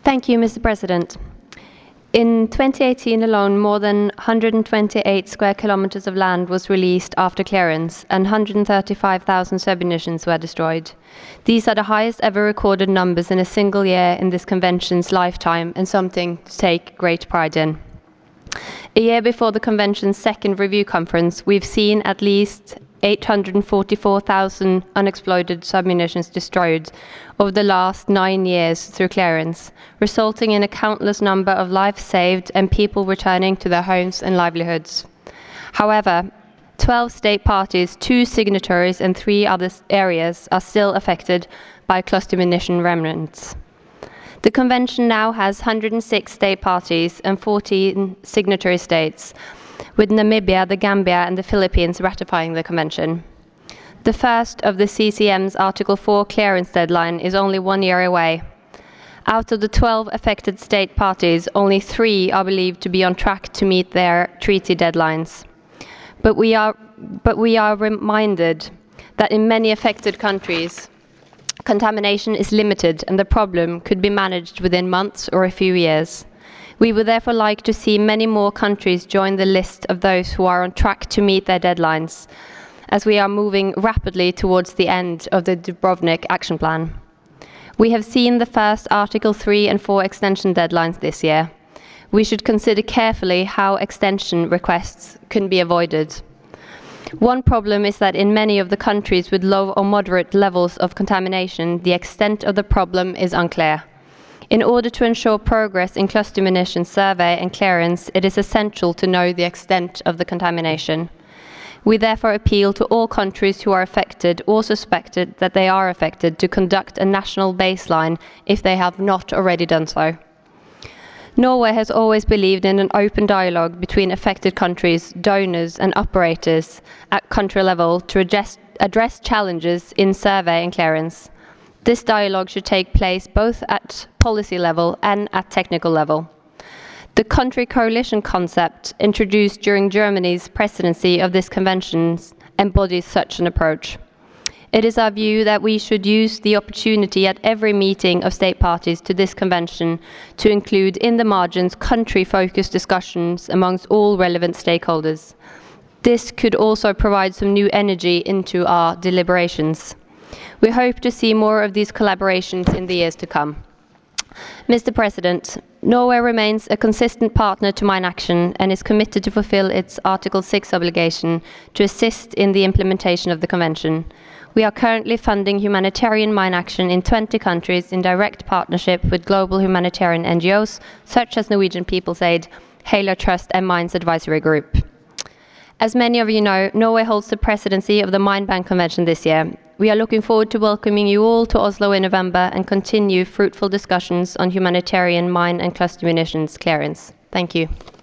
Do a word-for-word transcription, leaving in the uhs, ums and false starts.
Thank you, Mister President. In twenty eighteen alone, more than one hundred twenty-eight square kilometers of land was released after clearance, and one hundred thirty-five thousand submunitions were destroyed. These are the highest ever recorded numbers in a single year in this convention's lifetime, and something to take great pride in. A year before the convention's second review conference, we've seen at least eight hundred forty-four thousand unexploded submunitions destroyed over the last nine years through clearance, resulting in a countless number of lives saved and people returning to their homes and livelihoods. However, twelve state parties, two signatories and three other areas are still affected by cluster munition remnants. The Convention now has one hundred six state parties and fourteen signatory states, with Namibia, the Gambia and the Philippines ratifying the Convention. The first of the C C M's Article four clearance deadline is only one year away. Out of the twelve affected state parties, only three are believed to be on track to meet their treaty deadlines. But we are, but we are reminded that in many affected countries, contamination is limited and the problem could be managed within months or a few years. We would therefore like to see many more countries join the list of those who are on track to meet their deadlines, as we are moving rapidly towards the end of the Dubrovnik Action Plan. We have seen the first Article three and four extension deadlines this year. We should consider carefully how extension requests can be avoided. One problem is that in many of the countries with low or moderate levels of contamination, the extent of the problem is unclear. In order to ensure progress in cluster munitions survey and clearance, it is essential to know the extent of the contamination. We therefore appeal to all countries who are affected or suspected that they are affected to conduct a national baseline if they have not already done so. Norway has always believed in an open dialogue between affected countries, donors and operators at country level to address, address challenges in survey and clearance. This dialogue should take place both at policy level and at technical level. The country coalition concept introduced during Germany's presidency of this convention embodies such an approach. It is our view that we should use the opportunity at every meeting of state parties to this convention to include in the margins country-focused discussions amongst all relevant stakeholders. This could also provide some new energy into our deliberations. We hope to see more of these collaborations in the years to come. Mister President, Norway remains a consistent partner to Mine Action and is committed to fulfill its Article six obligation to assist in the implementation of the Convention. We are currently funding humanitarian mine action in twenty countries in direct partnership with global humanitarian N G Os, such as Norwegian People's Aid, Halo Trust and Mines Advisory Group. As many of you know, Norway holds the presidency of the Mine Bank Convention this year. We are looking forward to welcoming you all to Oslo in November and continue fruitful discussions on humanitarian mine and cluster munitions clearance. Thank you.